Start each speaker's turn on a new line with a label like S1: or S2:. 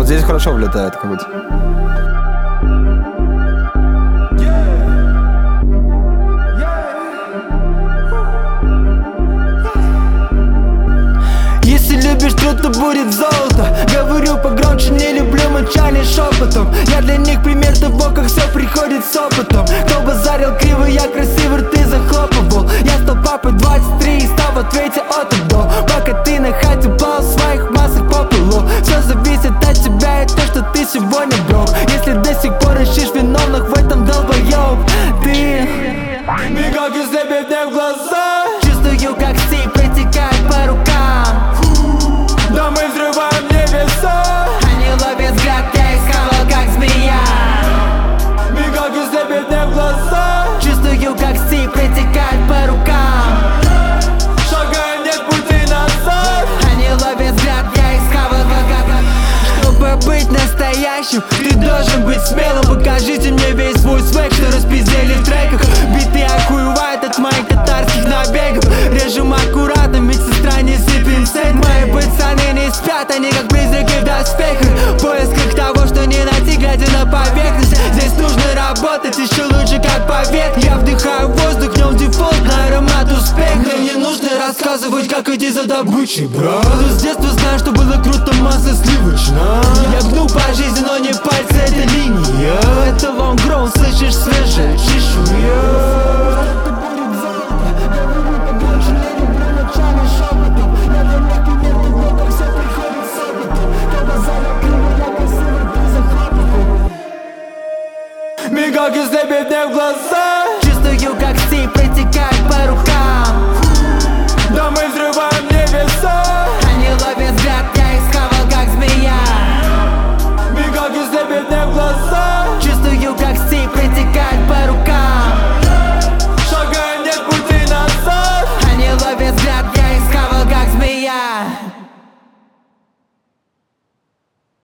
S1: здесь хорошо влетает, как будто.
S2: Если любишь труд, то будет золото. Говорю погромче, не люблю мычание шепотом. Я для них пример того, как все приходит с опытом. Кто базарил криво, я красивый, рты захлопывал. Я стал папой 23 и стал в ответе от и до. Пока ты на хате плавал в своих массах по пылу. Все зависит от тебя и то, что ты сегодня брал. Если до сих пор ищешь виновных в этом, долбоёб, ты мигал без тебе в глаза. Чувствую, как стиль протекает по рукам. Да мы взрываем небеса. Они ловят взгляд, я их схавал, как змея. Мигал без тебе в глаза. Чувствую, как стиль протекает по рукам. Шагая, нет пути назад. Они ловят взгляд, я их схавал, как. Чтобы быть настоящим, ты должен быть смелым. Покажите мне весь свой свек, что распиздели в треках. Биты охуевают от моих татарских набегов. Режем аккуратно, медсестра не сыпем сет. Мои пацаны не спят, они как призраки в доспехах. В поисках того, что не найти, глядя на поверхность. Здесь нужно работать еще лучше, как по ветке. Я вдыхаю воздух, в нем дефолтный аромат успеха. Мне не нужно рассказывать, как идти за добычей, брат. С детства знаю, что было круто, масса сливочная. Я гну по жизни, но не пальцы, это линия. Это long grown, слышишь, свежая чешуя. Мигал, если беднее в глаза.